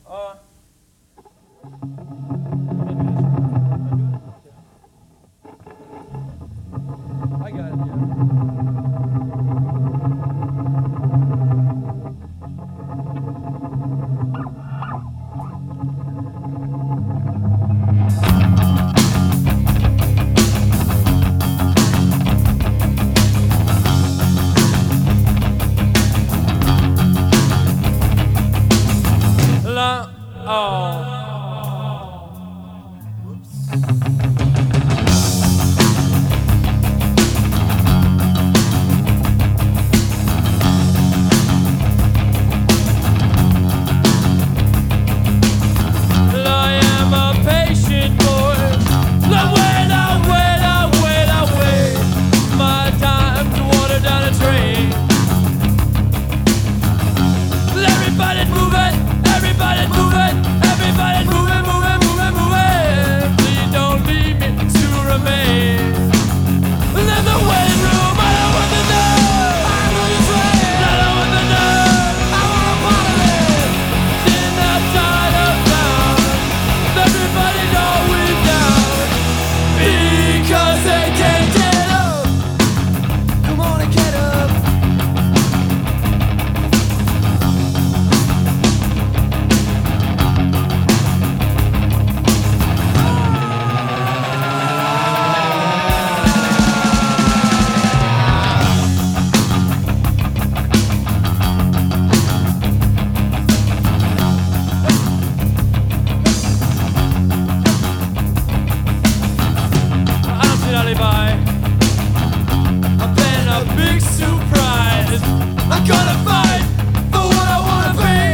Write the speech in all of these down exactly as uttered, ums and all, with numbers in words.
Uh, I got it, yeah. La, oh. I am a patient boy. I wait, I wait, I wait, I wait my time to water down a train. Everybody's moving, everybody's moving, everybody's moving, moving, moving, moving. Please don't leave me to remain. There's the waiting room, I don't want the nerve. I know you're afraid. I don't want the nerve. I want a part of it. Sitting outside of town, everybody's always down because they can't get up. Come on and get up. Alibi. I'm planning a big surprise. I'm gonna fight for what I wanna be.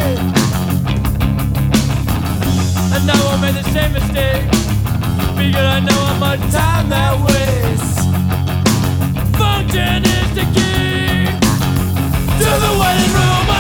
And I won't make the same mistake because I know how much time that wastes. Function is the key to the waiting room.